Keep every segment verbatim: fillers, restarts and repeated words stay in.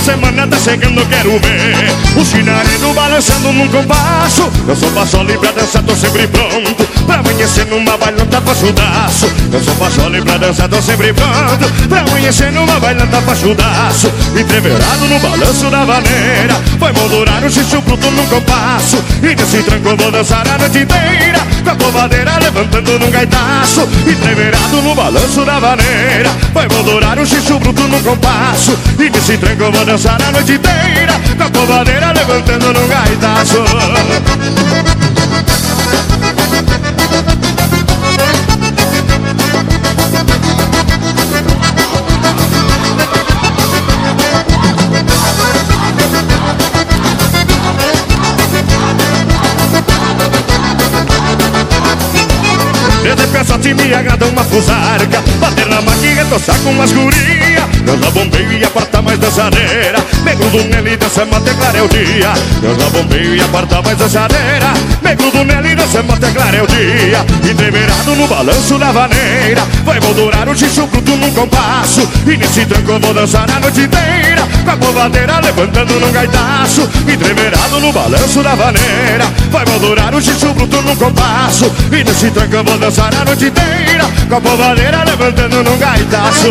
semana tá chegando, eu quero ver o chinarino balançando num compasso. Eu sou Paçola pra dançar, tô sempre pronto pra amanhecer numa bailanta pachudaço. Eu sou Paçola pra dançar, tô sempre pronto pra amanhecer numa bailanta pachudaço. Entreverado no balanço da vaneira, vai moldurar o xixo bruto num compasso. E nesse tranco eu vou dançar a noite inteira, com a povadeira levantando num gaitaço. Entreverado no balanço da vaneira, vai moldurar o xixo bruto num compasso. E nesse tranco eu vou dançar a noite inteira, com a povadeira levantando num gaitaço. Desde pensote me agrada uma fusarca, bater na máquina, tossar com umas guria. Eu já bombeio e a porta mais dançadeira, me grudo nele e dançamos até clarear o dia. Eu já bombeio e a porta mais dançadeira, me grudo nele e dançamos até clarear o dia. Entreverado no balanço da vaneira, vai moldurar o xixo bruto num compasso. E nesse tranco eu vou dançar a noite inteira, com a povadeira levantando num gaitaço. Entreverado no balanço da vaneira, vai moldurar o xixo bruto num compasso. E nesse tranco eu vou dançar a noite inteira, com a povadeira levantando num gaitaço.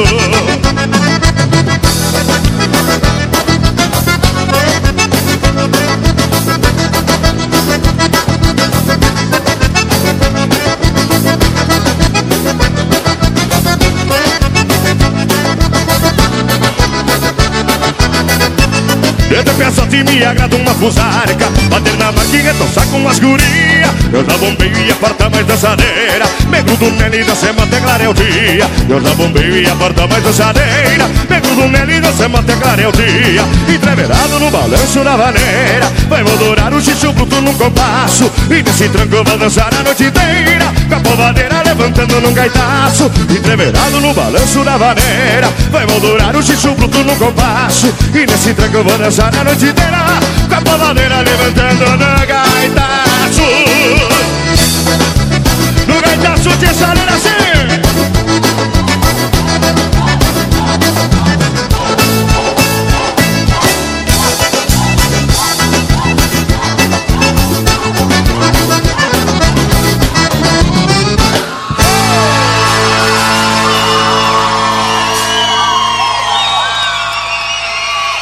Desde pensote me agrada uma fusarca, bater na máquina, tossar com umas guria. Eu já bombeio e a porta mais dançadeira, me grudo nele e dançamos até clarear o dia. Eu já bombeio e a porta mais dançadeira, me grudo nele e dançamos até clarear o dia. Entreverado no balanço da vaneira, vai moldurar o xixo bruto num compasso. E nesse tranco eu vou dançar a noite inteira, com a povadeira levantando num gaitaço. Entreverado no balanço da vaneira, vai moldurar o xixo bruto num compasso. E nesse tranco eu vou dançar a noite inteira, com a povadeira levantando no gaitaço. No gaitaço de salera assim.